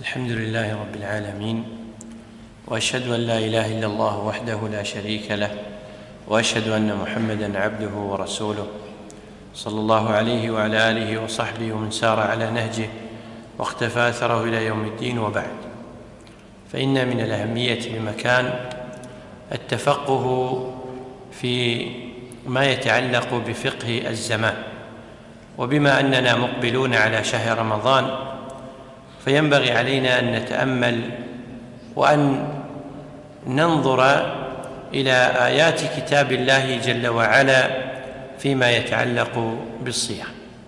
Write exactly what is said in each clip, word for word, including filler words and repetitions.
الحمد لله رب العالمين، وأشهد أن لا إله إلا الله وحده لا شريك له، وأشهد أن محمدًا عبده ورسوله صلى الله عليه وعلى آله وصحبه ومن سار على نهجه واقتفى أثره إلى يوم الدين. وبعد، فإن من الأهمية بمكان التفقه في ما يتعلق بفقه الزمان، وبما أننا مقبلون على شهر رمضان فينبغي علينا أن نتأمل وأن ننظر إلى آيات كتاب الله جل وعلا فيما يتعلق بالصيام.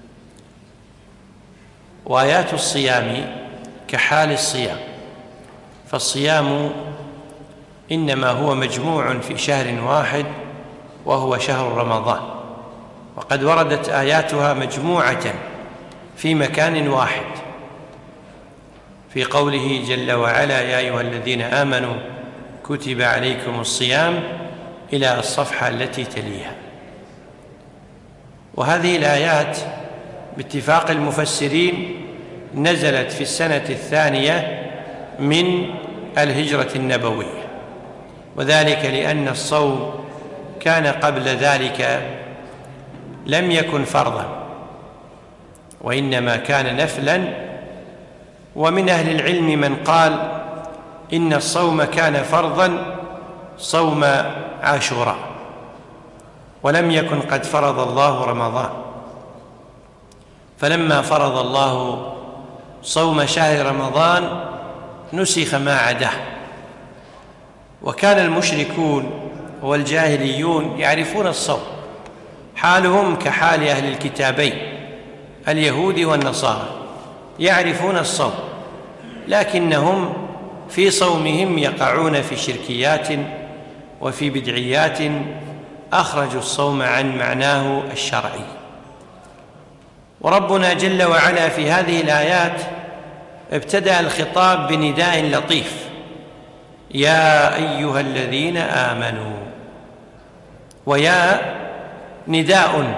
وآيات الصيام كحال الصيام، فالصيام إنما هو مجموع في شهر واحد وهو شهر رمضان، وقد وردت آياتها مجموعة في مكان واحد في قوله جل وعلا: يا أيها الذين آمنوا كتب عليكم الصيام، إلى الصفحة التي تليها. وهذه الآيات باتفاق المفسرين نزلت في السنة الثانية من الهجرة النبوية، وذلك لأن الصوم كان قبل ذلك لم يكن فرضا وإنما كان نفلا. ومن أهل العلم من قال إن الصوم كان فرضا صوم عاشوراء، ولم يكن قد فرض الله رمضان، فلما فرض الله صوم شهر رمضان نسخ ما عداه. وكان المشركون والجاهليون يعرفون الصوم، حالهم كحال أهل الكتابين اليهود والنصارى، يعرفون الصوم، لكنهم في صومهم يقعون في شركيات وفي بدعيات أخرجوا الصوم عن معناه الشرعي. وربنا جل وعلا في هذه الآيات ابتدأ الخطاب بنداء لطيف: يا أيها الذين آمنوا. ويا نداء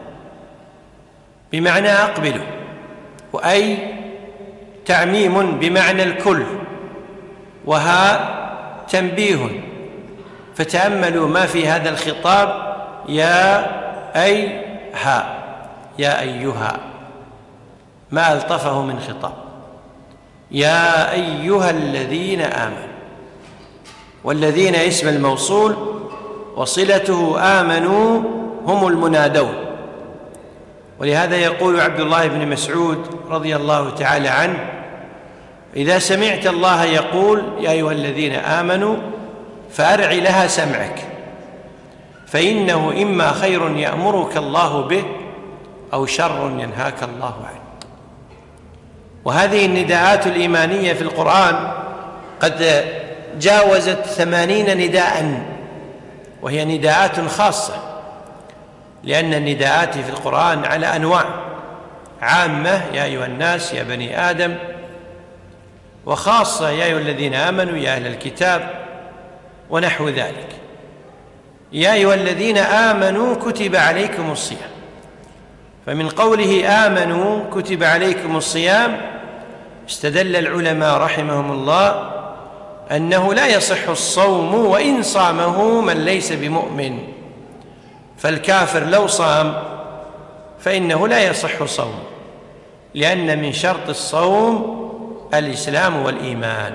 بمعنى أقبلوا، وأي تعميم بمعنى الكل، وها تنبيه. فتأملوا ما في هذا الخطاب: يا أي ها، يا أيها، ما ألطفه من خطاب. يا أيها الذين آمنوا، والذين اسم الموصول وصلته آمنوا هم المنادون. ولهذا يقول عبد الله بن مسعود رضي الله تعالى عنه: إذا سمعت الله يقول يا أيها الذين آمنوا فأرع لها سمعك، فإنه إما خير يأمرك الله به أو شر ينهاك الله عنه. وهذه النداءات الإيمانية في القرآن قد جاوزت ثمانين نداء، وهي نداءات خاصة، لأن النداءات في القرآن على أنواع: عامة يا أيها الناس يا بني آدم، وخاصة يا أيها الذين آمنوا يا أهل الكتاب، ونحو ذلك. يا أيها الذين آمنوا كتب عليكم الصيام، فمن قوله آمنوا كتب عليكم الصيام استدل العلماء رحمهم الله أنه لا يصح الصوم وإن صامه من ليس بمؤمن، فالكافر لو صام فإنه لا يصح صومه، لأن من شرط الصوم الإسلام والإيمان.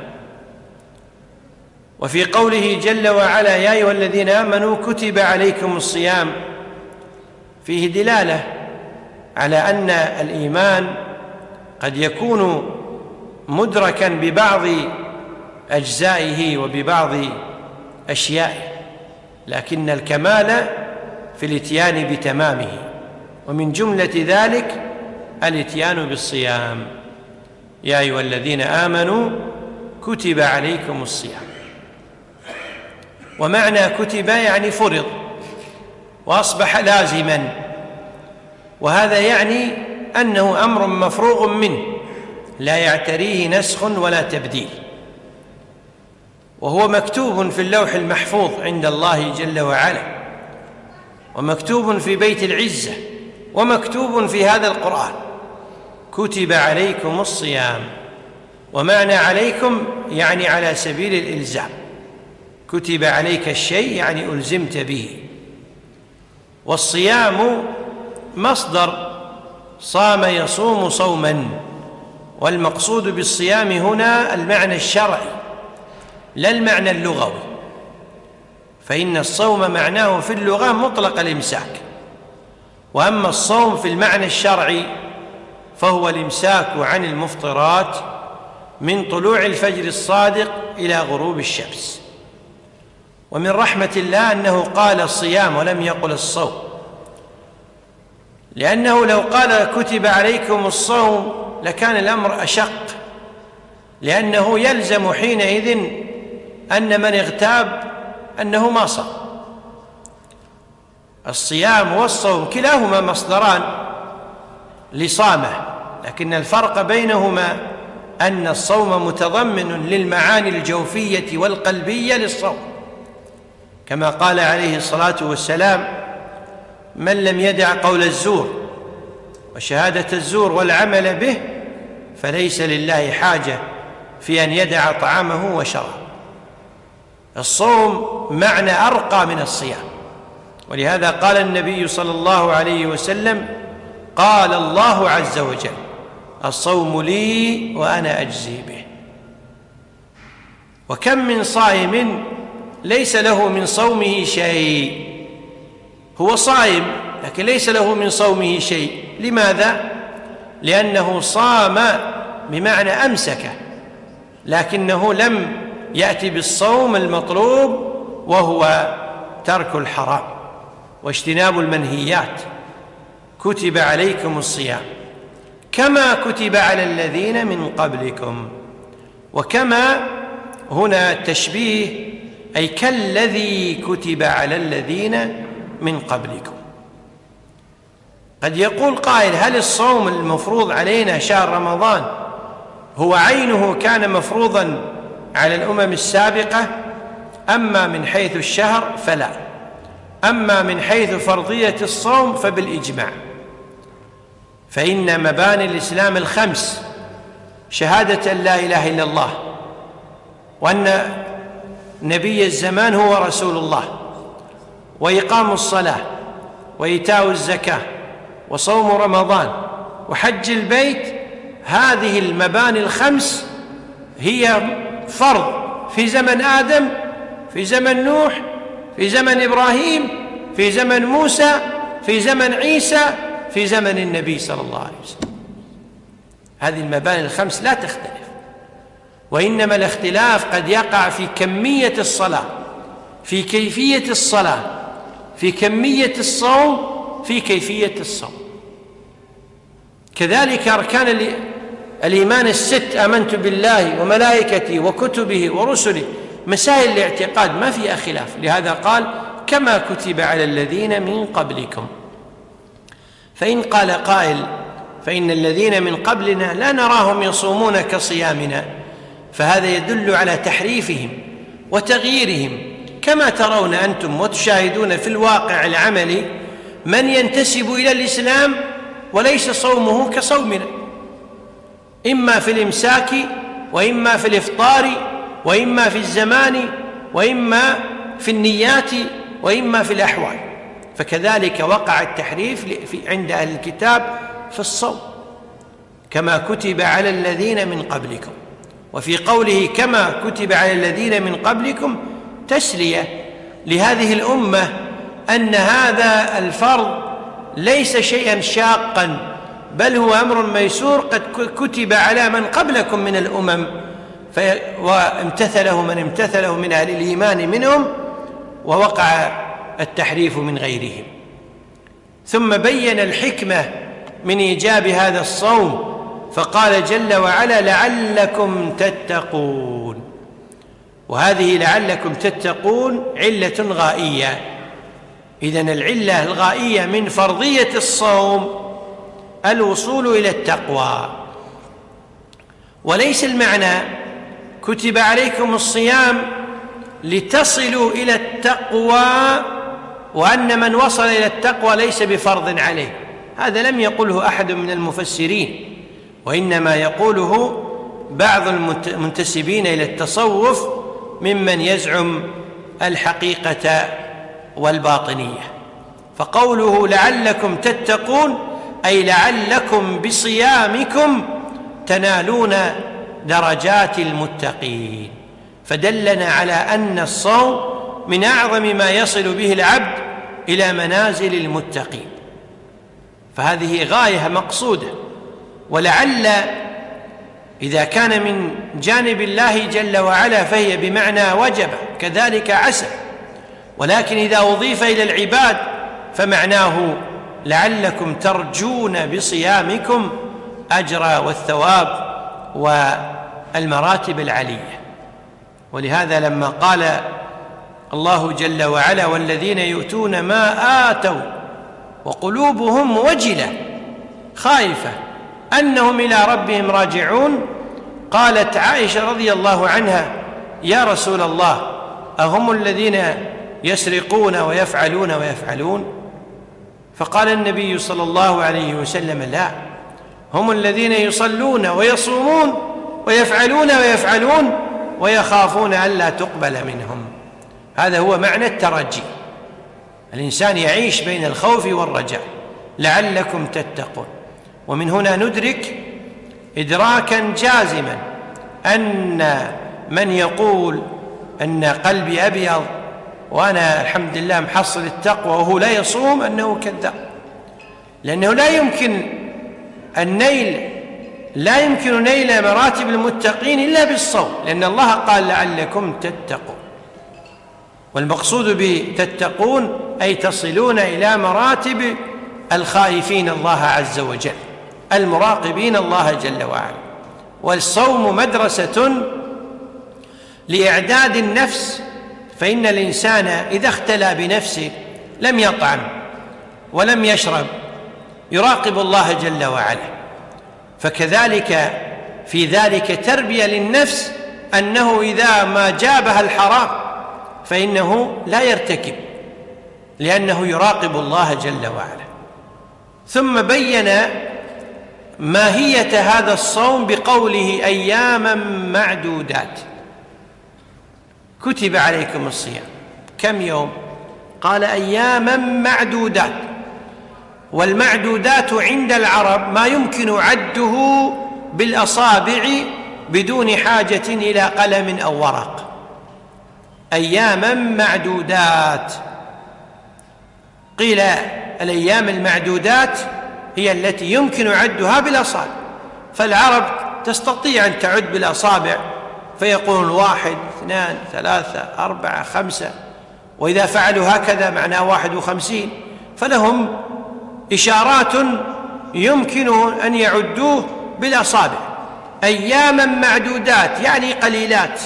وفي قوله جل وعلا يا أيها الذين آمنوا كتب عليكم الصيام فيه دلالة على أن الإيمان قد يكون مدركا ببعض أجزائه وببعض أشيائه، لكن الكمال في الاتيان بتمامه، ومن جملة ذلك الاتيان بالصيام. يا أيها الذين آمنوا كتب عليكم الصيام. ومعنى كتب يعني فرض وأصبح لازما، وهذا يعني أنه أمر مفروغ منه لا يعتريه نسخ ولا تبديل، وهو مكتوب في اللوح المحفوظ عند الله جل وعلا، ومكتوب في بيت العزة، ومكتوب في هذا القرآن: كتب عليكم الصيام. ومعنى عليكم يعني على سبيل الإلزام، كتب عليك الشيء يعني ألزمت به. والصيام مصدر صام يصوم صوما، والمقصود بالصيام هنا المعنى الشرعي لا المعنى اللغوي، فإن الصوم معناه في اللغة مطلق الإمساك، وأما الصوم في المعنى الشرعي فهو الإمساك عن المفطرات من طلوع الفجر الصادق إلى غروب الشمس. ومن رحمة الله أنه قال الصيام ولم يقل الصوم، لأنه لو قال كتب عليكم الصوم لكان الأمر أشق، لأنه يلزم حينئذ أن من اغتاب أنه ما صام. الصيام والصوم كلاهما مصدران لصامه، لكن الفرق بينهما أن الصوم متضمن للمعاني الجوفية والقلبية للصوم، كما قال عليه الصلاة والسلام: من لم يدع قول الزور وشهادة الزور والعمل به فليس لله حاجة في أن يدع طعامه وشرابه. الصوم معنى أرقى من الصيام، ولهذا قال النبي صلى الله عليه وسلم: قال الله عز وجل: الصوم لي وأنا أجزي به. وكم من صائم ليس له من صومه شيء، هو صائم لكن ليس له من صومه شيء. لماذا؟ لأنه صام بمعنى أمسك، لكنه لم يأتي بالصوم المطلوب وهو ترك الحرام واجتناب المنهيات. كتب عليكم الصيام كما كتب على الذين من قبلكم. وكما هنا تشبيه، أي كالذي كتب على الذين من قبلكم. قد يقول قائل: هل الصوم المفروض علينا شهر رمضان هو عينه كان مفروضا على الأمم السابقة؟ أما من حيث الشهر فلا، أما من حيث فرضية الصوم فبالإجماع، فإن مباني الإسلام الخمس: شهادة أن لا إله إلا الله، وأن نبي الزمان هو رسول الله، وإقام الصلاة، وإيتاء الزكاة، وصوم رمضان، وحج البيت، هذه المباني الخمس هي فرض في زمن آدم، في زمن نوح، في زمن إبراهيم، في زمن موسى، في زمن عيسى، في زمن النبي صلى الله عليه وسلم. هذه المباني الخمس لا تختلف، وإنما الاختلاف قد يقع في كمية الصلاة، في كيفية الصلاة، في كمية الصوم، في كيفية الصوم. كذلك أركان الإيمان الست: آمنت بالله وملائكته وكتبه ورسله، مسائل الاعتقاد ما فيها خلاف. لهذا قال: كما كتب على الذين من قبلكم. فإن قال قائل: فإن الذين من قبلنا لا نراهم يصومون كصيامنا، فهذا يدل على تحريفهم وتغييرهم، كما ترون أنتم وتشاهدون في الواقع العملي من ينتسب إلى الإسلام وليس صومه كصومنا، إما في الإمساك، وإما في الإفطار، وإما في الزمان، وإما في النيات، وإما في الأحوال. فكذلك وقع التحريف عند أهل الكتاب في الصوم: كما كتب على الذين من قبلكم. وفي قوله كما كتب على الذين من قبلكم تسلية لهذه الأمة أن هذا الفرض ليس شيئا شاقا، بل هو أمر ميسور قد كتب على من قبلكم من الأمم، وامتثله من امتثله من أهل الإيمان منهم، ووقع التحريف من غيرهم. ثم بين الحكمة من إيجاب هذا الصوم، فقال جل وعلا: لعلكم تتقون. وهذه لعلكم تتقون علة غائية. إذن العلة الغائية من فرضية الصوم الوصول إلى التقوى، وليس المعنى كتب عليكم الصيام لتصلوا إلى التقوى، وأن من وصل إلى التقوى ليس بفرض عليه. هذا لم يقله أحد من المفسرين، وإنما يقوله بعض المنتسبين إلى التصوف ممن يزعم الحقيقة والباطنية. فقوله لعلكم تتقون أي لعلكم بصيامكم تنالون درجات المتقين، فدلنا على أن الصوم من أعظم ما يصل به العبد إلى منازل المتقين، فهذه غاية مقصودة. ولعل إذا كان من جانب الله جل وعلا فهي بمعنى وجب، كذلك عسى، ولكن إذا أضيف إلى العباد فمعناه لعلكم ترجون بصيامكم أجر والثواب والمراتب العلية. ولهذا لما قال الله جل وعلا والذين يؤتون ما آتوا وقلوبهم وجلة خائفة أنهم إلى ربهم راجعون، قالت عائشة رضي الله عنها يا رسول الله أهم الذين يسرقون ويفعلون ويفعلون؟ فقال النبي صلى الله عليه وسلم لا، هم الذين يصلون ويصومون ويفعلون ويفعلون ويخافون ألا تقبل منهم. هذا هو معنى الترجي، الإنسان يعيش بين الخوف والرجاء لعلكم تتقون. ومن هنا ندرك إدراكا جازما أن من يقول أن قلبي أبيض وأنا الحمد لله محصل التقوى وهو لا يصوم أنه كذاب، لأنه لا يمكن النيل لا يمكن نيل مراتب المتقين إلا بالصوم، لأن الله قال لعلكم تتقون. والمقصود بتتقون أي تصلون إلى مراتب الخائفين الله عز وجل المراقبين الله جل وعلا. والصوم مدرسة لإعداد النفس، فإن الإنسان إذا اختلى بنفسه لم يطعم ولم يشرب يراقب الله جل وعلا. فكذلك في ذلك تربية للنفس أنه إذا ما جابها الحرام فإنه لا يرتكب، لأنه يراقب الله جل وعلا. ثم بين ماهية هذا الصوم بقوله أياما معدودات، كتب عليكم الصيام، كم يوم؟ قال أياما معدودات. والمعدودات عند العرب ما يمكن عده بالأصابع بدون حاجة إلى قلم أو ورق. أياما معدودات، قيل الأيام المعدودات هي التي يمكن عدها بالأصابع، فالعرب تستطيع أن تعد بالأصابع فيقولون واحد اثنان ثلاثة أربعة خمسة، وإذا فعلوا هكذا معناه واحد وخمسين، فلهم إشارات يمكن أن يعدوه بالأصابع. أياما معدودات يعني قليلات.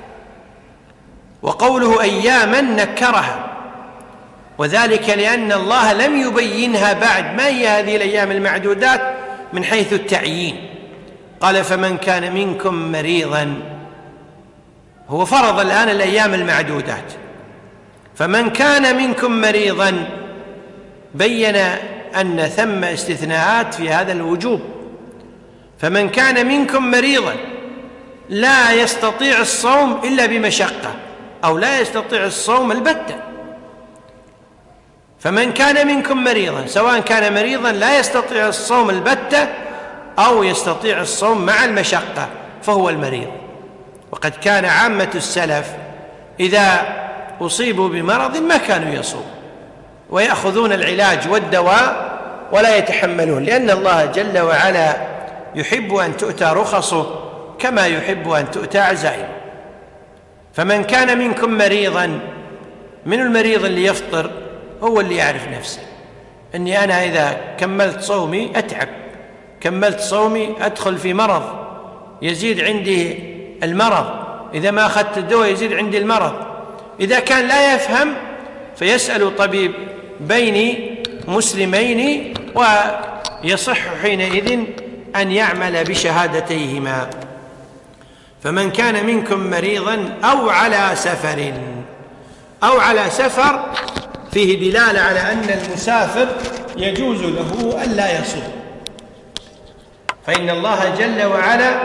وقوله أياما نكرها، وذلك لأن الله لم يبينها بعد ما هي هذه الأيام المعدودات من حيث التعيين. قال فمن كان منكم مريضا، هو فرض الآن الأيام المعدودات، فمن كان منكم مريضا بين أن ثم استثناءات في هذا الوجوب. فمن كان منكم مريضا لا يستطيع الصوم إلا بمشقة أو لا يستطيع الصوم البتة. فمن كان منكم مريضا، سواء كان مريضا لا يستطيع الصوم البتة أو يستطيع الصوم مع المشقة فهو المريض. وقد كان عامة السلف إذا أصيبوا بمرض ما كانوا يصومون ويأخذون العلاج والدواء ولا يتحملون، لأن الله جل وعلا يحب أن تؤتى رخصه كما يحب أن تؤتى عزائمه. فمن كان منكم مريضا، من المريض اللي يفطر هو اللي يعرف نفسه، أني أنا إذا كملت صومي أتعب، كملت صومي أدخل في مرض يزيد عندي المرض، إذا ما أخذت الدواء يزيد عندي المرض. إذا كان لا يفهم فيسأل طبيب بين مسلمين ويصح حينئذ أن يعمل بشهادتيهما. فمن كان منكم مريضا أو على سفر، أو على سفر فيه دلالة على أن المسافر يجوز له ألا يصوم، فإن الله جل وعلا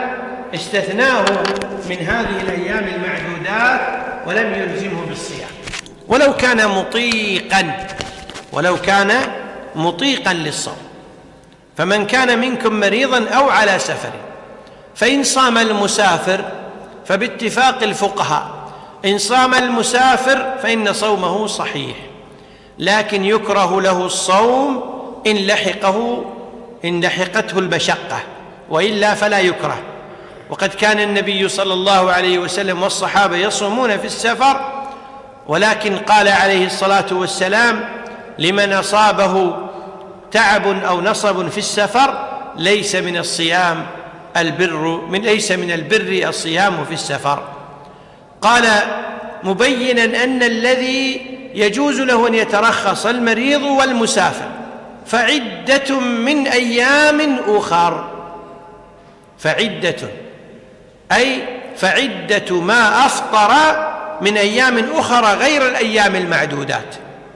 استثناه من هذه الأيام المعدودات ولم يلزمه بالصيام، ولو كان مطيقا ولو كان مطيقا للصوم. فمن كان منكم مريضا أو على سفر، فإن صام المسافر فباتفاق الفقهاء إن صام المسافر فإن صومه صحيح، لكن يكره له الصوم إن لحقه إن لحقته المشقة، وإلا فلا يكره. وقد كان النبي صلى الله عليه وسلم والصحابة يصومون في السفر، ولكن قال عليه الصلاة والسلام لمن أصابه تعب أو نصب في السفر: ليس من الصيام البر من ليس من البر الصيام في السفر. قال مبينا أن الذي يجوز له أن يترخص المريض والمسافر، فعدة من أيام أخر، فعدة أي فعدة ما أفطر من أيام أخرى غير الأيام المعدودات،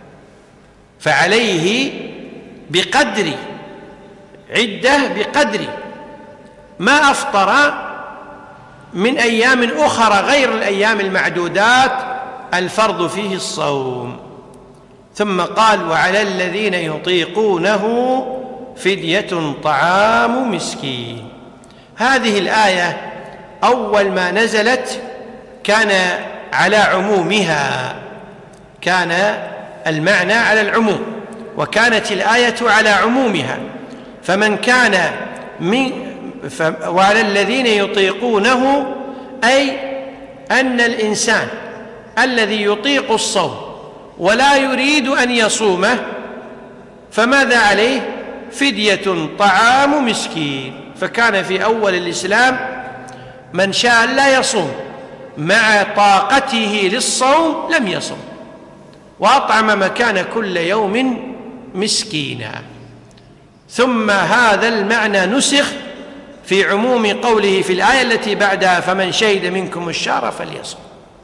فعليه بقدر عدة بقدر ما أفطر من أيام أخرى غير الأيام المعدودات الفرض فيه الصوم. ثم قال: وعلى الذين يطيقونه فدية طعام مسكين. هذه الآية أول ما نزلت كان على عمومها، كان المعنى على العموم، وكانت الآية على عمومها. فمن كان من وعلى الذين يطيقونه أي أن الإنسان الذي يطيق الصوم ولا يريد أن يصومه فماذا عليه؟ فدية طعام مسكين. فكان في أول الإسلام من شاء لا يصوم مع طاقته للصوم لم يصوم، وأطعم مكان كل يوم مسكينا. ثم هذا المعنى نسخ في عموم قوله في الآية التي بعدها: فمن شهد منكم الشهر فليصم.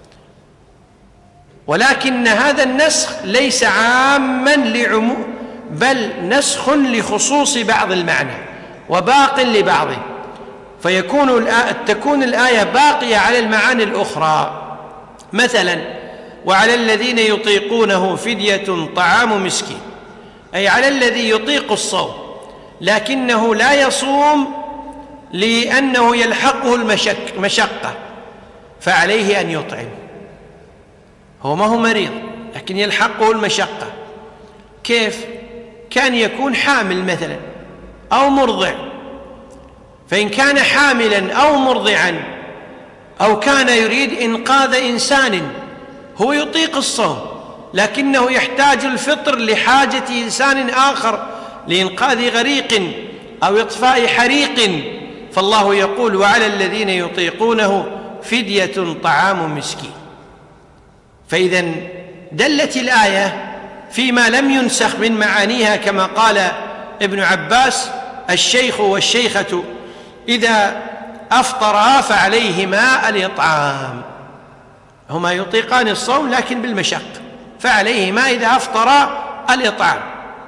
ولكن هذا النسخ ليس عاما لعموم، بل نسخ لخصوص بعض المعنى وباق لبعضه، فيكون تكون الآية باقية على المعاني الأخرى. مثلا: وعلى الذين يطيقونه فدية طعام مسكين، أي على الذي يطيق الصوم لكنه لا يصوم لأنه يلحقه المشقة، فعليه أن يطعم. هو ما هو مريض لكن يلحقه المشقة. كيف؟ كان يكون حامل مثلا أو مرضع، فإن كان حاملا أو مرضعا أو كان يريد إنقاذ إنسان هو يطيق الصوم لكنه يحتاج الفطر لحاجة إنسان آخر لإنقاذ غريق أو إطفاء حريق، فالله يقول: وعلى الذين يطيقونه فدية طعام مسكين. فإذا دلت الآية فيما لم ينسخ من معانيها، كما قال ابن عباس: الشيخ والشيخة إذا أفطرا فعليهما الإطعام. هما يطيقان الصوم لكن بالمشقة، فعليهما إذا أفطرا الإطعام.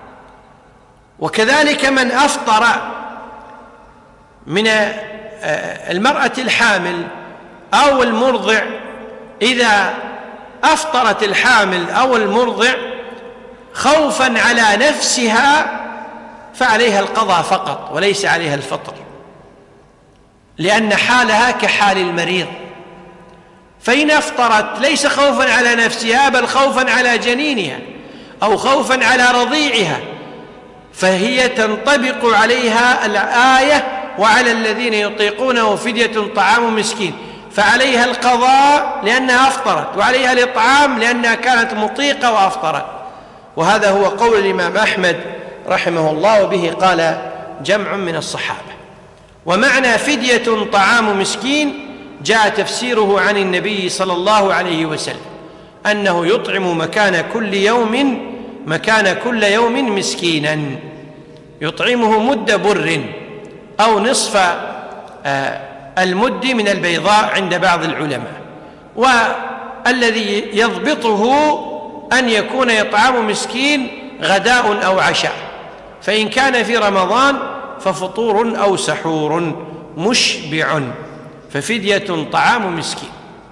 وكذلك من أفطر من المرأة الحامل أو المرضع، إذا أفطرت الحامل أو المرضع خوفا على نفسها فعليها القضاء فقط وليس عليها الفطر، لأن حالها كحال المريض. فإن أفطرت ليس خوفا على نفسها بل خوفا على جنينها أو خوفا على رضيعها، فهي تنطبق عليها الآية: وعلى الذين يطيقونه فدية طعام مسكين، فعليها القضاء لأنها أفطرت، وعليها الإطعام لأنها كانت مطيقة وأفطرت. وهذا هو قول الإمام أحمد رحمه الله، وبه قال جمع من الصحابة. ومعنى فدية طعام مسكين جاء تفسيره عن النبي صلى الله عليه وسلم أنه يطعم مكان كل يوم مكان كل يوم مسكينا، يطعمه مد بر أو نصف المد من البيضاء عند بعض العلماء. والذي يضبطه أن يكون إطعام مسكين غداء أو عشاء، فإن كان في رمضان ففطور أو سحور مشبع، ففدية طعام مسكين.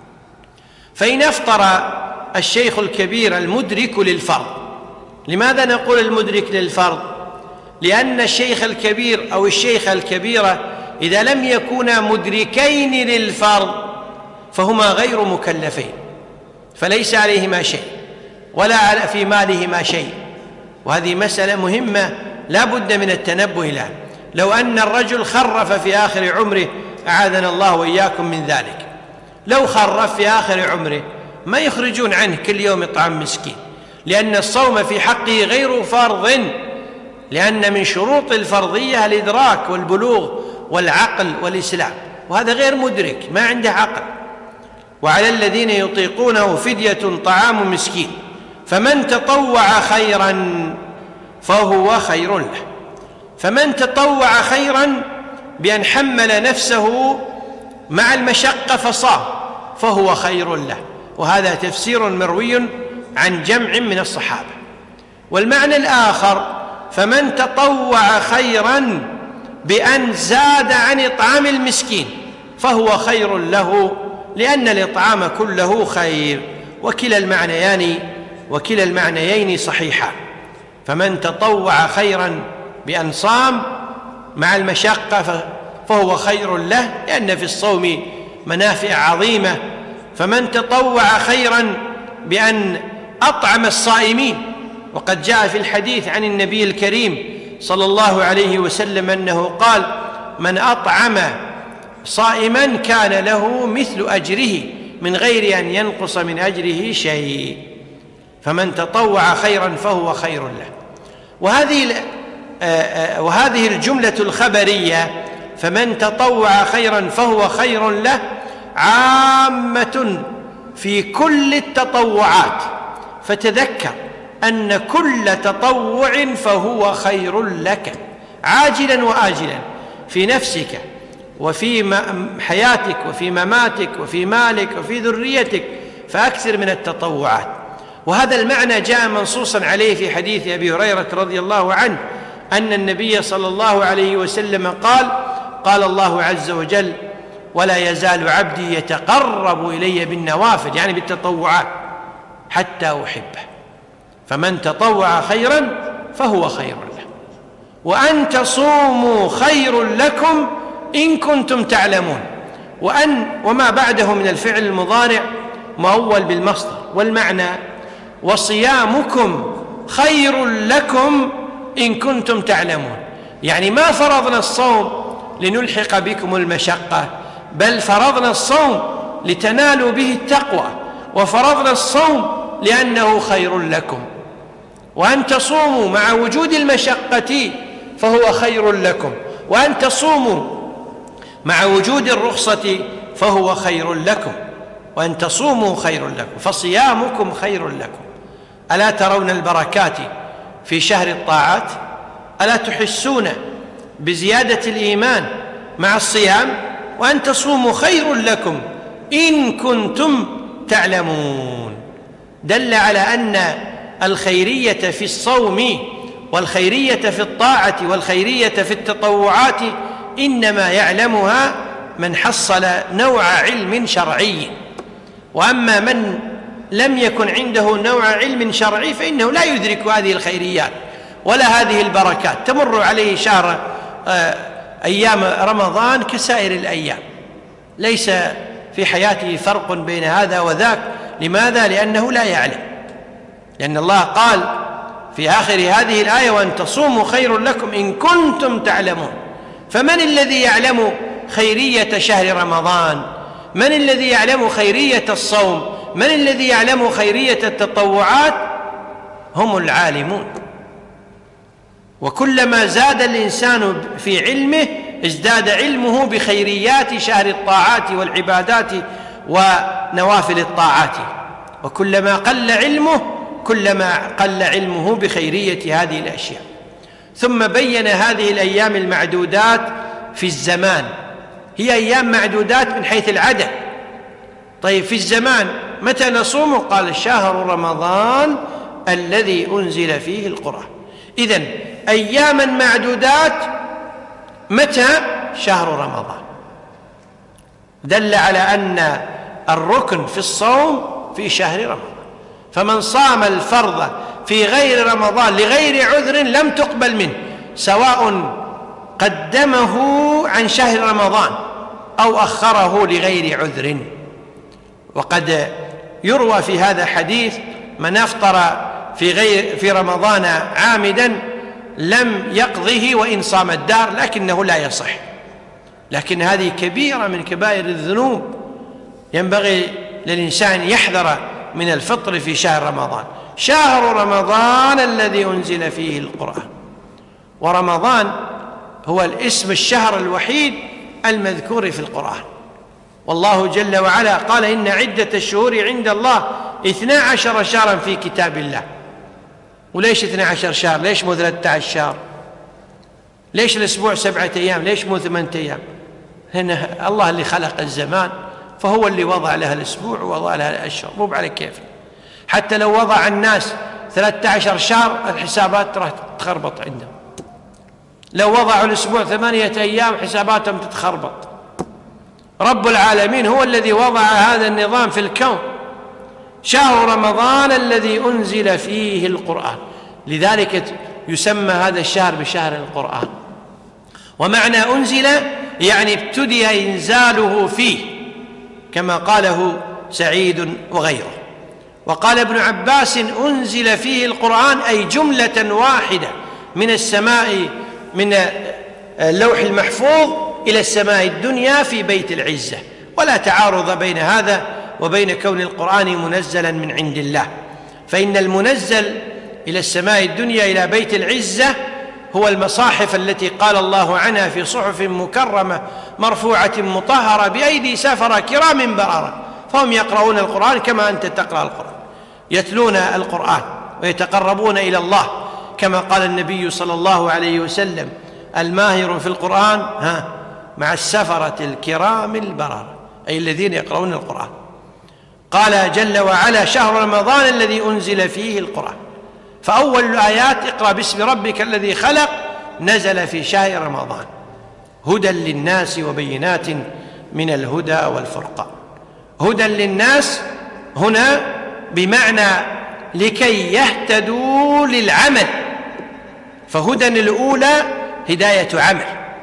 فإن أفطر الشيخ الكبير المدرك للفرض، لماذا نقول المدرك للفرض؟ لأن الشيخ الكبير أو الشيخة الكبيرة إذا لم يكونا مدركين للفرض فهما غير مكلفين، فليس عليهما شيء ولا في مالهما شيء. وهذه مسألة مهمة لا بد من التنبه لها. لو أن الرجل خرف في آخر عمره، أعاذنا الله وإياكم من ذلك، لو خرف في آخر عمره ما يخرجون عنه كل يوم إطعام مسكين، لأن الصوم في حقه غير فرض، لأن من شروط الفرضية الإدراك والبلوغ والعقل والإسلام، وهذا غير مدرك، ما عنده عقل. وعلى الذين يطيقونه فدية طعام مسكين، فمن تطوع خيرا فهو خير له. فمن تطوع خيرا بأن حمل نفسه مع المشقة فصام فهو خير له، وهذا تفسير مروي عن جمع من الصحابة. والمعنى الآخر فمن تطوع خيرا بأن زاد عن إطعام المسكين فهو خير له، لأن الإطعام كله خير. وكلا المعنيان وكلا المعنيين صحيحان. فمن تطوع خيرا بأن صام مع المشقة فهو خير له، لأن في الصوم منافع عظيمة. فمن تطوع خيرا بأن أطعم الصائمين، وقد جاء في الحديث عن النبي الكريم صلى الله عليه وسلم أنه قال: من أطعم صائما كان له مثل أجره من غير أن ينقص من أجره شيء. فمن تطوع خيرا فهو خير له. وهذه وهذه الجملة الخبرية فمن تطوع خيرا فهو خير له عامة في كل التطوعات، فتذكر أن كل تطوع فهو خير لك عاجلا وآجلا، في نفسك وفي حياتك وفي مماتك وفي مالك وفي ذريتك، فأكثر من التطوعات. وهذا المعنى جاء منصوصا عليه في حديث أبي هريرة رضي الله عنه أن النبي صلى الله عليه وسلم قال: قال الله عز وجل: ولا يزال عبدي يتقرب إلي بالنوافل، يعني بالتطوعات، حتى أحبه. فمن تطوع خيرا فهو خير له. وأن تصوموا خير لكم إن كنتم تعلمون. وأن وما بعده من الفعل المضارع مؤول بالمصدر، والمعنى وصيامكم خير لكم إن كنتم تعلمون، يعني ما فرضنا الصوم لنلحق بكم المشقة، بل فرضنا الصوم لتنالوا به التقوى، وفرضنا الصوم لأنه خير لكم. وأن تصوموا مع وجود المشقة فهو خير لكم، وأن تصوموا مع وجود الرخصة فهو خير لكم، وأن تصوموا خير لكم، فصيامكم خير لكم. ألا ترون البركات في شهر الطاعات؟ ألا تحسون بزيادة الإيمان مع الصيام؟ وأن تصوموا خير لكم إن كنتم تعلمون. دل على أن الخيرية في الصوم والخيرية في الطاعة والخيرية في التطوعات إنما يعلمها من حصل نوع علم شرعي. وأما من لم يكن عنده نوع علم شرعي فإنه لا يدرك هذه الخيريات ولا هذه البركات. تمر عليه شهر أيام رمضان كسائر الأيام، ليس في حياته فرق بين هذا وذاك. لماذا؟ لأنه لا يعلم. لأن الله قال في آخر هذه الآية: وأن تصوموا خير لكم إن كنتم تعلمون. فمن الذي يعلم خيرية شهر رمضان؟ من الذي يعلم خيرية الصوم؟ من الذي يعلم خيرية التطوعات؟ هم العالمون. وكلما زاد الإنسان في علمه ازداد علمه بخيريات شهر الطاعات والعبادات ونوافل الطاعات، وكلما قل علمه كلما قل علمه بخيرية هذه الأشياء. ثم بين هذه الأيام المعدودات في الزمان، هي أيام معدودات من حيث العدد. طيب في الزمان متى نصوم؟ قال: شهر رمضان الذي أنزل فيه القرآن. إذن أياما معدودات. متى؟ شهر رمضان. دل على أن الركن في الصوم في شهر رمضان، فمن صام الفرض في غير رمضان لغير عذر لم تقبل منه، سواء قدمه عن شهر رمضان أو أخره لغير عذر. وقد يروى في هذا حديث: من أفطر في غير في رمضان عامدا لم يقضه وإن صام الدار، لكنه لا يصح. لكن هذه كبيرة من كبائر الذنوب، ينبغي للإنسان يحذر من الفطر في شهر رمضان. شهر رمضان الذي أنزل فيه القرآن، ورمضان هو الاسم الشهر الوحيد المذكور في القرآن، والله جل وعلا قال: إن عدة الشهور عند الله اثنا عشر شهرا في كتاب الله. وليش اثنا عشر شهر؟ ليش مو ثلاثة عشر شهر؟ ليش الأسبوع سبعة أيام؟ ليش مو ثمانية أيام؟ هنا الله اللي خلق الزمان، فهو اللي وضع لها الأسبوع ووضع لها الأشهر، مو على كيف. حتى لو وضع الناس ثلاثة عشر شهر الحسابات راح تتخربط عندهم، لو وضعوا الأسبوع ثمانية أيام حساباتهم تتخربط. رب العالمين هو الذي وضع هذا النظام في الكون. شهر رمضان الذي أنزل فيه القرآن، لذلك يسمى هذا الشهر بشهر القرآن. ومعنى أنزل يعني ابتدأ إنزاله فيه، كما قاله سعيد وغيره. وقال ابن عباس: أنزل فيه القرآن أي جملة واحدة من السماء، من اللوح المحفوظ إلى السماء الدنيا في بيت العزة، ولا تعارض بين هذا وبين كون القرآن منزلا من عند الله، فإن المنزل إلى السماء الدنيا إلى بيت العزة هو المصاحف التي قال الله عنها: في صحف مكرمة مرفوعة مطهرة بأيدي سفرة كرام بررة، فهم يقرؤون القرآن كما أنت تقرأ القرآن، يتلون القرآن ويتقربون إلى الله، كما قال النبي صلى الله عليه وسلم: الماهر في القرآن ها مع السفرة الكرام البررة، أي الذين يقرؤون القرآن. قال جل وعلا: شهر رمضان الذي أنزل فيه القرآن. فأول الآيات: اقرأ باسم ربك الذي خلق، نزل في شهر رمضان، هدى للناس وبينات من الهدى والفرقان. هدى للناس هنا بمعنى لكي يهتدوا للعمل، فهدى الأولى هداية عمل،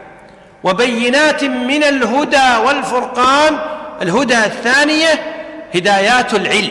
وبينات من الهدى والفرقان الهدى الثانية هدايات العلم.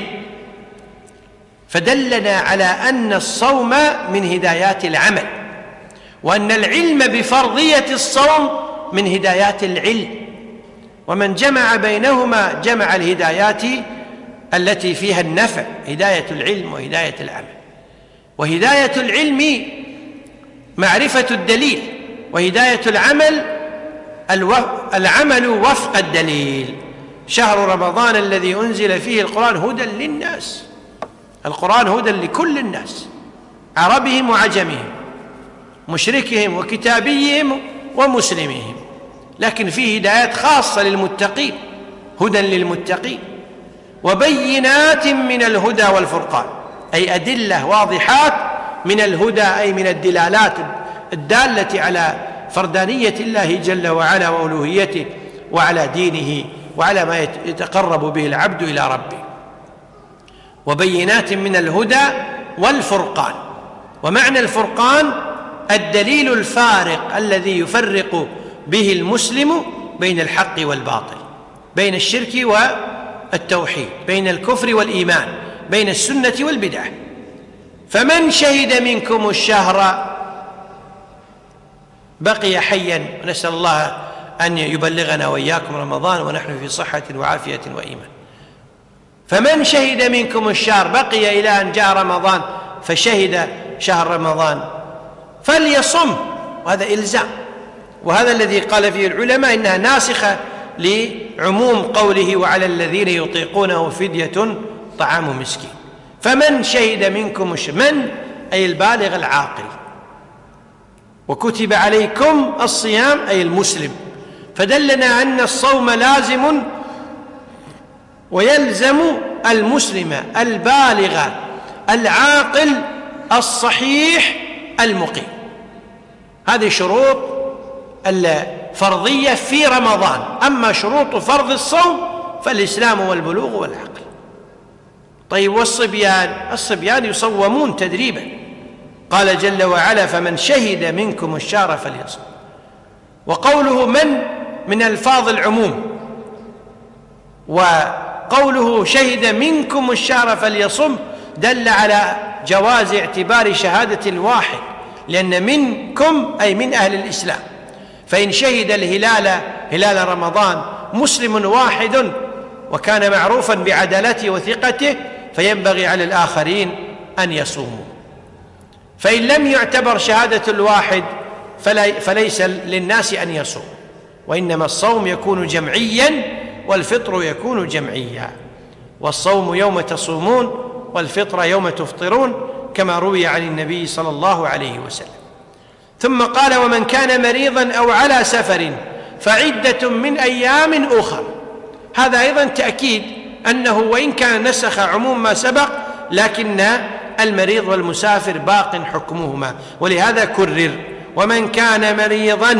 فدلنا على أن الصوم من هدايات العمل، وأن العلم بفرضية الصوم من هدايات العلم، ومن جمع بينهما جمع الهدايات التي فيها النفع، هداية العلم وهداية العمل. وهداية العلم معرفة الدليل، وهداية العمل العمل وفق الدليل. شهر رمضان الذي أنزل فيه القرآن هدى للناس، القرآن هدى لكل الناس، عربهم وعجمهم، مشركهم وكتابيهم ومسلمهم، لكن فيه هدايات خاصة للمتقين، هدى للمتقين. وبينات من الهدى والفرقان، أي أدلة واضحات من الهدى، أي من الدلالات الدالة على فردانية الله جل وعلا وألوهيته، وعلى دينه، وعلى ما يتقرب به العبد إلى ربه. وبينات من الهدى والفرقان. ومعنى الفرقان الدليل الفارق الذي يفرق به المسلم بين الحق والباطل، بين الشرك والتوحيد، بين الكفر والإيمان، بين السنة والبدعة. فمن شهد منكم الشهر بقي حيا، ونسأل الله أن يبلغنا وإياكم رمضان ونحن في صحة وعافية وإيمان. فمن شهد منكم الشهر بقي إلى أن جاء رمضان فشهد شهر رمضان فليصم، وهذا إلزام، وهذا الذي قال فيه العلماء إنها ناسخة لعموم قوله: وعلى الذين يطيقونه فدية طعام مسكين. فمن شهد منكم الشهر، من أي البالغ العاقل. وكتب عليكم الصيام أي المسلم، فدلنا أن الصوم لازم ويلزم المسلم البالغ العاقل الصحيح المقيم. هذه شروط فرضية في رمضان. أما شروط فرض الصوم فالإسلام والبلوغ والعقل. طيب والصبيان؟ الصبيان يصومون تدريبا. قال جل وعلا فمن شهد منكم الشهر فليصم. وقوله من من ألفاظ العموم، وقوله شهد منكم الشهر فليصم دل على جواز اعتبار شهادة الواحد، لأن منكم أي من أهل الإسلام. فإن شهد الهلال هلال رمضان مسلم واحد وكان معروفا بعدالته وثقته فينبغي على الآخرين أن يصوموا. فإن لم يعتبر شهادة الواحد فليس للناس أن يصوموا، وإنما الصوم يكون جمعيا والفطر يكون جمعيا. والصوم يوم تصومون والفطر يوم تفطرون كما روي عن النبي صلى الله عليه وسلم. ثم قال ومن كان مريضا أو على سفر فعدة من أيام أخر. هذا أيضا تأكيد أنه وإن كان نسخ عموم ما سبق لكن المريض والمسافر باق حكمهما، ولهذا كرر ومن كان مريضا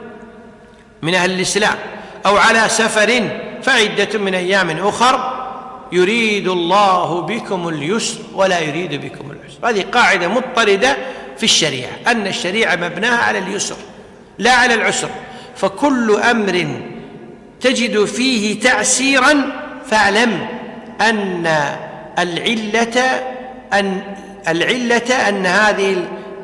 من أهل الإسلام أو على سفر فعدة من أيام أخر يريد الله بكم اليسر ولا يريد بكم العسر. هذه قاعدة مضطردة في الشريعة، أن الشريعة مبناها على اليسر لا على العسر. فكل أمر تجد فيه تعسيرا فاعلم أن العلة أن العلة أن هذه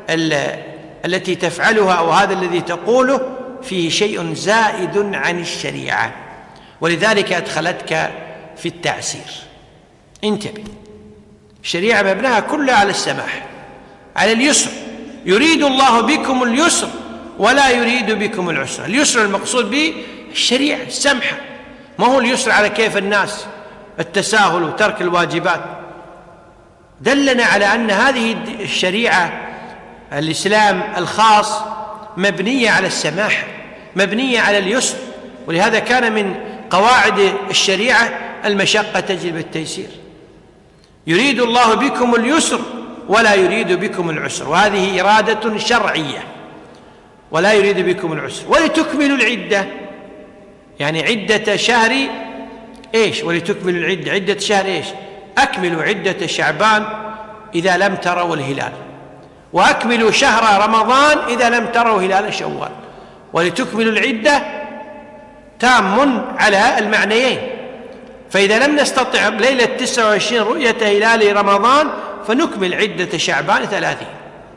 التي تفعلها أو هذا الذي تقوله فيه شيء زائد عن الشريعة، ولذلك أدخلتك في التعسير. انتبه، الشريعة مبناها كلها على السماح، على اليسر. يريد الله بكم اليسر ولا يريد بكم العسر. اليسر المقصود به الشريعة السمحة، ما هو اليسر على كيف الناس، التساهل وترك الواجبات. دلنا على أن هذه الشريعة الإسلام الخاص مبنية على السماحة، مبنية على اليسر. ولهذا كان من قواعد الشريعة المشقة تجلب التيسير. يريد الله بكم اليسر ولا يريد بكم العسر، وهذه إرادة شرعية. ولا يريد بكم العسر ولتكملوا العدة، يعني عدة شهر إيش؟ ولتكملوا العدة، عدة شهر إيش؟ أكملوا عدة شعبان إذا لم تروا الهلال، وأكملوا شهر رمضان إذا لم تروا هلال شوال. ولتكملوا العدة تام على المعنيين. فإذا لم نستطع ليلة تسعة وعشرين رؤية هلال رمضان فنكمل عدة شعبان ثلاثين،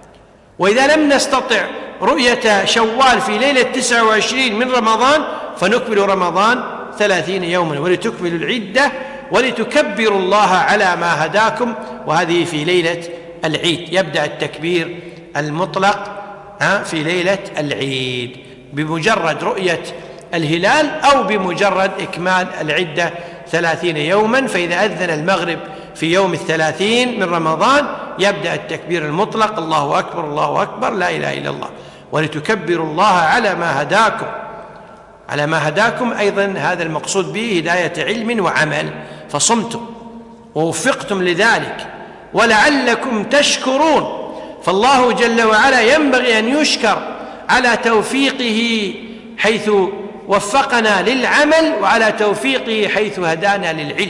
وإذا لم نستطع رؤية شوال في ليلة تسعة وعشرين من رمضان فنكمل رمضان ثلاثين يوما. ولتكملوا العدة ولتكبروا الله على ما هداكم، وهذه في ليلة العيد. يبدأ التكبير المطلق في ليلة العيد بمجرد رؤية الهلال أو بمجرد إكمال العدة ثلاثين يوما. فإذا أذن المغرب في يوم الثلاثين من رمضان يبدأ التكبير المطلق، الله أكبر الله أكبر لا إله إلا الله. ولتكبروا الله على ما هداكم، على ما هداكم أيضا هذا المقصود به هداية علم وعمل، فصمتم ووفقتم لذلك ولعلكم تشكرون. فالله جل وعلا ينبغي أن يشكر على توفيقه حيث وفقنا للعمل وعلى توفيقه حيث هدانا للعلم.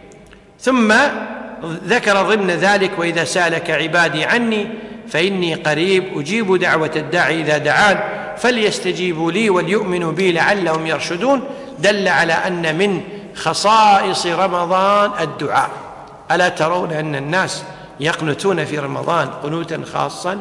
ثم ذكر ضمن ذلك وإذا سألك عبادي عني فإني قريب أجيب دعوة الداعي إذا دعان فليستجيبوا لي وليؤمنوا بي لعلهم يرشدون. دل على أن من خصائص رمضان الدعاء. ألا ترون أن الناس يقنتون في رمضان قنوتا خاصا؟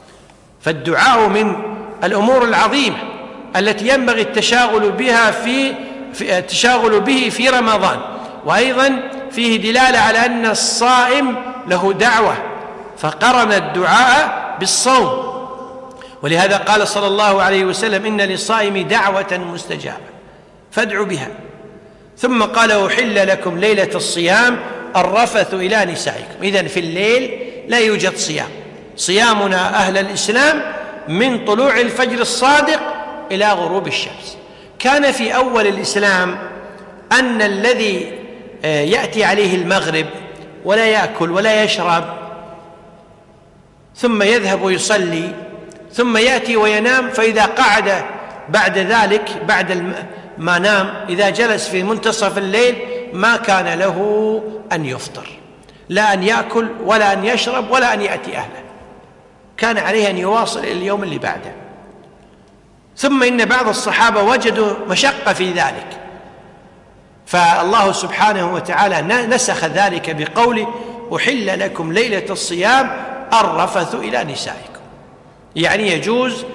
فالدعاء من الأمور العظيمة التي ينبغي التشاغل بها في, في التشاغل به في رمضان. وأيضا فيه دلالة على أن الصائم له دعوة، فقرن الدعاء بالصوم. ولهذا قال صلى الله عليه وسلم إن للصائم دعوة مستجابة فادعوا بها. ثم قال أحل لكم ليلة الصيام الرفث إلى نسائكم. إذن في الليل لا يوجد صيام. صيامنا أهل الإسلام من طلوع الفجر الصادق إلى غروب الشمس. كان في أول الإسلام أن الذي يأتي عليه المغرب ولا يأكل ولا يشرب ثم يذهب ويصلي ثم يأتي وينام، فإذا قعد بعد ذلك بعد ما نام إذا جلس في منتصف الليل ما كان له أن يفطر، لا أن يأكل ولا أن يشرب ولا أن يأتي أهله، كان عليه أن يواصل إلى اليوم اللي بعده. ثم إن بعض الصحابة وجدوا مشقة في ذلك، فالله سبحانه وتعالى نسخ ذلك بقوله: أحل لكم ليلة الصيام الرفث إلى نسائكم، يعني يجوز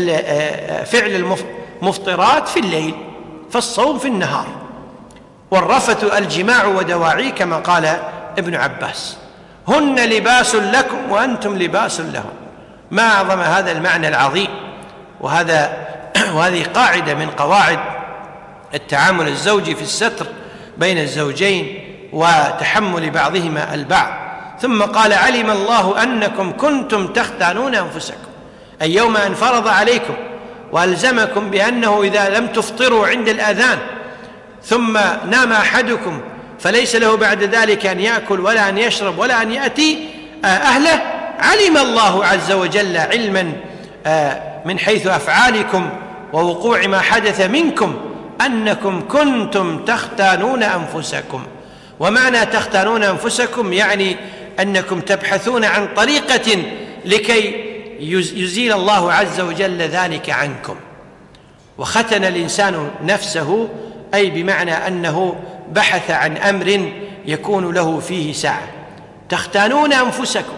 فعل المفطرات في الليل، فالصوم في النهار، والرفث الجماع ودواعيه كما قال ابن عباس: هن لباس لكم وأنتم لباس لهم. ما أعظم هذا المعنى العظيم، وهذا وهذه قاعدة من قواعد التعامل الزوجي في الستر بين الزوجين وتحمل بعضهما البعض. ثم قال: علم الله أنكم كنتم تختانون أنفسكم، أي يوم أن فرض عليكم وألزمكم بأنه إذا لم تفطروا عند الأذان ثم نام أحدكم فليس له بعد ذلك أن يأكل ولا أن يشرب ولا أن يأتي أهله، علم الله عز وجل علما من حيث أفعالكم ووقوع ما حدث منكم أنكم كنتم تختانون أنفسكم. ومعنى تختانون أنفسكم يعني أنكم تبحثون عن طريقة لكي يزيل الله عز وجل ذلك عنكم. وختن الإنسان نفسه أي بمعنى أنه بحث عن أمر يكون له فيه سعة. تختانون أنفسكم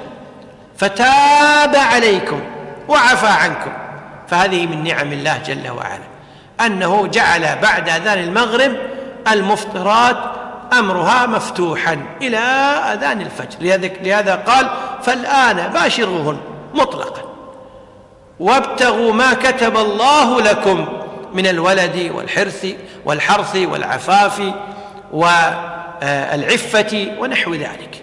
فتاب عليكم وعفى عنكم، فهذه من نعم الله جل وعلا أنه جعل بعد أذان المغرب المفطرات أمرها مفتوحا إلى أذان الفجر. لهذا قال: فالآن باشروهن مطلقا وابتغوا ما كتب الله لكم من الولد والحرث والحرث والعفاف والعفة ونحو ذلك،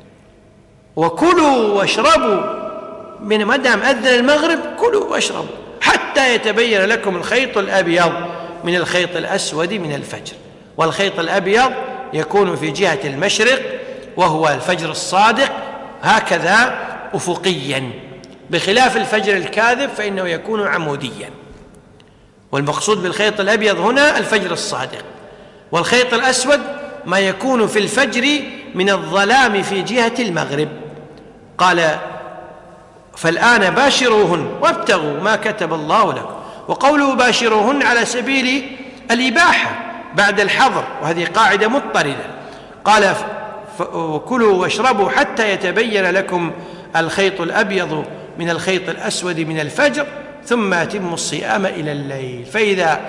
وكلوا واشربوا من مدام أذن المغرب، كلوا واشربوا حتى يتبين لكم الخيط الأبيض من الخيط الأسود من الفجر. والخيط الأبيض يكون في جهة المشرق وهو الفجر الصادق هكذا أفقيا، بخلاف الفجر الكاذب فإنه يكون عموديا. والمقصود بالخيط الأبيض هنا الفجر الصادق، والخيط الأسود ما يكون في الفجر من الظلام في جهة المغرب. قال: فالآن باشروهن وابتغوا ما كتب الله لكم. وقوله باشروهن على سبيل الإباحة بعد الحظر، وهذه قاعدة مضطردة. قال: وكلوا واشربوا حتى يتبين لكم الخيط الأبيض من الخيط الأسود من الفجر ثم أتموا الصيام إلى الليل. فإذا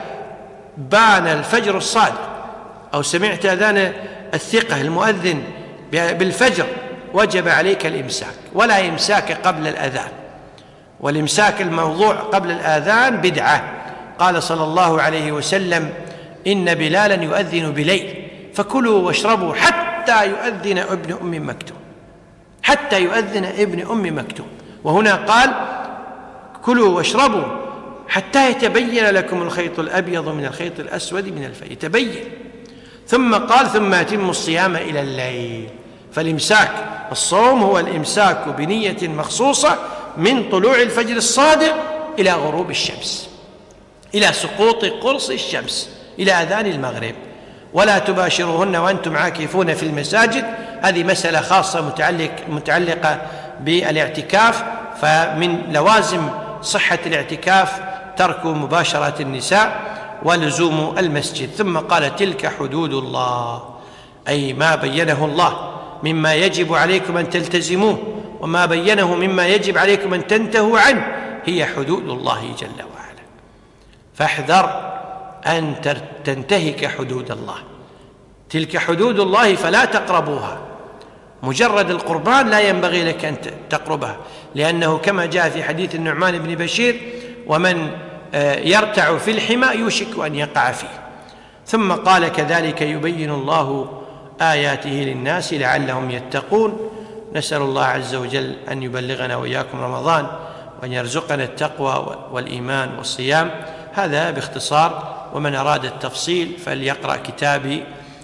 بان الفجر الصادق أو سمعت أذان الثقة المؤذن بالفجر وجب عليك الإمساك، ولا إمساك قبل الأذان، والإمساك الموضوع قبل الآذان بدعة. قال صلى الله عليه وسلم: إن بلالا يؤذن بليل فكلوا واشربوا حتى يؤذن ابن أم مكتوم، حتى يؤذن ابن أم مكتوم. وهنا قال: كلوا واشربوا حتى يتبين لكم الخيط الأبيض من الخيط الأسود من الفجر، يتبين. ثم قال: ثم أتموا الصيام إلى الليل. فالإمساك الصوم هو الإمساك بنية مخصوصة من طلوع الفجر الصادق إلى غروب الشمس، إلى سقوط قرص الشمس، إلى أذان المغرب. ولا تباشروهن وأنتم عاكفون في المساجد، هذه مسألة خاصة متعلق متعلقة بالاعتكاف، فمن لوازم صحة الاعتكاف ترك مباشرة النساء ولزوم المسجد. ثم قال: تلك حدود الله، أي ما بينه الله مما يجب عليكم أن تلتزموه وما بينه مما يجب عليكم أن تنتهوا عنه، هي حدود الله جل وعلا. فاحذر أن تنتهك حدود الله، تلك حدود الله فلا تقربوها. مجرد القربان لا ينبغي لك أن تقربها، لأنه كما جاء في حديث النعمان بن بشير: ومن يرتع في الحمى يوشك أن يقع فيه. ثم قال: كذلك يبين الله آياته للناس لعلهم يتقون. نسأل الله عز وجل أن يبلغنا وإياكم رمضان وأن يرزقنا التقوى والإيمان والصيام. هذا باختصار، ومن أراد التفصيل فليقرأ كتابي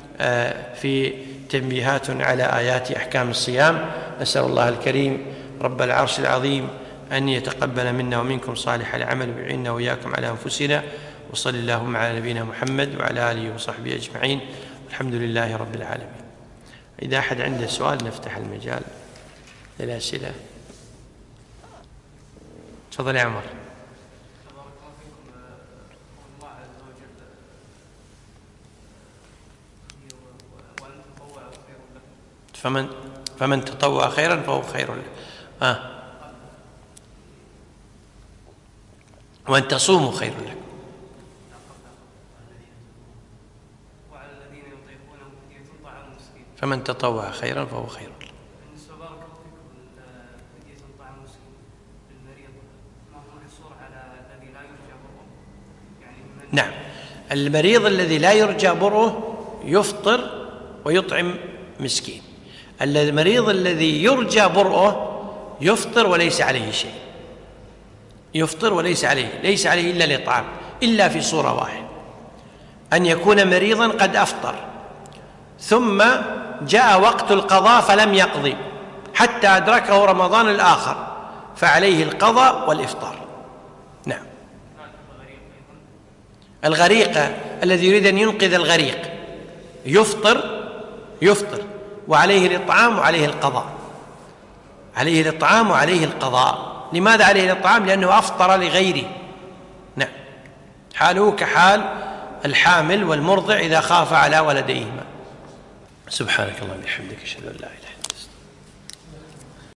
في تنبيهات على آيات أحكام الصيام. نسأل الله الكريم رب العرش العظيم أن يتقبل منا ومنكم صالح العمل ويعيننا وإياكم على أنفسنا. وصلى اللهم على نبينا محمد وعلى آله وصحبه أجمعين، الحمد لله رب العالمين. إذا أحد عنده سؤال نفتح المجال للأسئلة. تفضل يا عمر. فمن فمن تطوع خيرا فهو خير له. آه. وأن تصوموا خير لكم. فمن تطوع خيرا فهو خير له. نعم، المريض الذي لا يرجى برؤه يفطر ويطعم مسكين. المريض الذي يرجى برؤه يفطر وليس عليه شيء، يفطر وليس عليه ليس عليه إلا الإطعام، إلا في صورة واحدة، أن يكون مريضا قد أفطر ثم جاء وقت القضاء فلم يقضي حتى أدركه رمضان الآخر، فعليه القضاء والإفطار. نعم. الغريق الذي يريد أن ينقذ الغريق يفطر يفطر وعليه الإطعام وعليه القضاء، عليه الإطعام وعليه القضاء. لماذا عليه الإطعام؟ لأنه أفطر لغيره. نعم، حاله كحال الحامل والمرضع إذا خاف على ولديهما. سبحانك اللهم وبحمدك، أشهد أن لا إله إلا أنت.